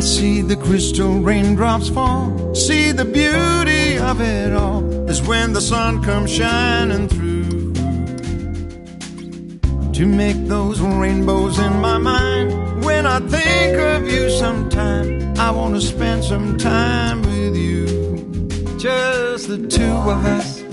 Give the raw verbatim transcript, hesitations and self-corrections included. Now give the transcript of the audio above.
see the crystal raindrops fall, see the beauty of it all, is when the sun comes shining through, to make those rainbows in my mind. When I think of you sometime, I want to spend some time with you, just the two of us,